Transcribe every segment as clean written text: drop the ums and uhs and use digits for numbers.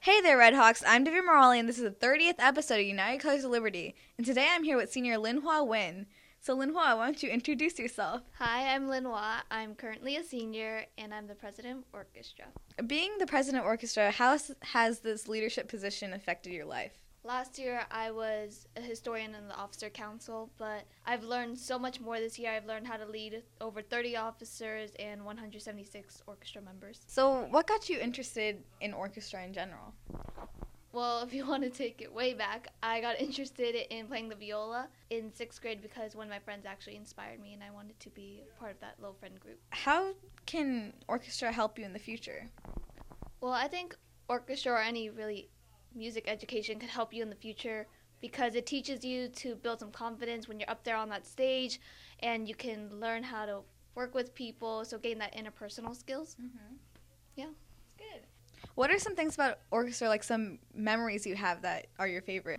Hey there, Red Hawks. I'm David Morali, and this is the 30th episode of United Colors of Liberty. And today I'm here with senior Linhua Win. So, Linhua, why don't you introduce yourself? Hi, I'm Linhua. I'm currently a senior, and I'm the president of orchestra. Being the president of orchestra, how has this leadership position affected your life? Last year, I was a historian in the officer council, but I've learned so much more this year. I've learned how to lead over 30 officers and 176 orchestra members. So, what got you interested in orchestra in general? Well, if you want to take it way back, I got interested in playing the viola in 6th grade because one of my friends actually inspired me, and I wanted to be part of that little friend group. How can orchestra help you in the future? Well, I think orchestra or any really music education could help you in the future because it teaches you to build some confidence when you're up there on that stage, and you can learn how to work with people, so gain that interpersonal skills. Mm-hmm. Yeah. Good. What are some things about orchestra, like some memories you have that are your favorite?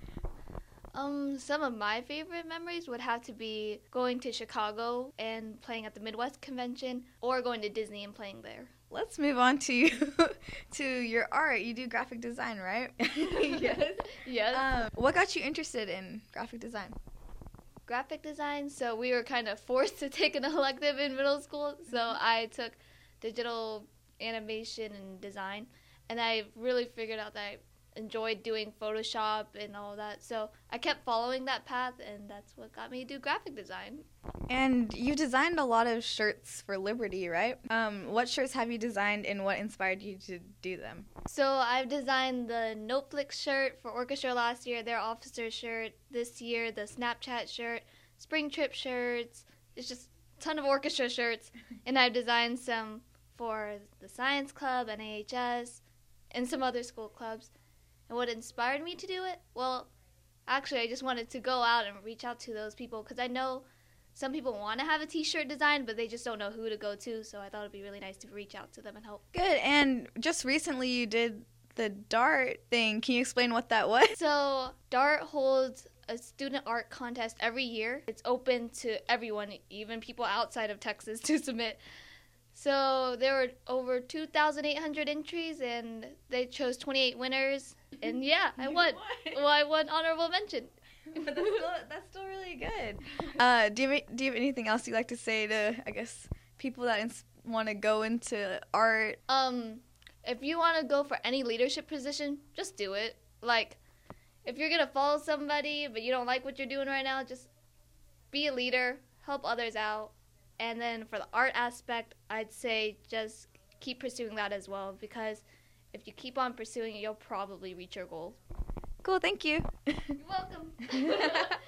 Some of my favorite memories would have to be going to Chicago and playing at the Midwest Convention, or going to Disney and playing there. Let's move on to to your art. You do graphic design, right? Yes. Yes. What got you interested in graphic design? Graphic design, so we were kind of forced to take an elective in middle school, so I took digital animation and design, and I really figured out that I enjoyed doing Photoshop and all that, so I kept following that path, and that's what got me to do graphic design. And you designed a lot of shirts for Liberty, right? What shirts have you designed, and what inspired you to do them? So I've designed the Noteflix shirt for orchestra last year, their officer shirt this year, the Snapchat shirt, spring trip shirts. It's just a ton of orchestra shirts, and I've designed some for the science club, NAHS, and some other school clubs. And what inspired me to do it? Well, actually, I just wanted to go out and reach out to those people because I know some people want to have a t-shirt designed, but they just don't know who to go to, so I thought it would be really nice to reach out to them and help. Good. And just recently you did the DART thing. Can you explain what that was? So DART holds a student art contest every year. It's open to everyone, even people outside of Texas, to submit. So there were over 2,800 entries, and they chose 28 winners. And yeah, I won. Well, I won honorable mention. But that's still really good. Do you have anything else you'd like to say to, I guess, people that want to go into art? If you want to go for any leadership position, just do it. Like, if you're gonna follow somebody but you don't like what you're doing right now, just be a leader, help others out. And then for the art aspect, I'd say just keep pursuing that as well, because if you keep on pursuing it, you'll probably reach your goal. Cool, thank you. You're welcome.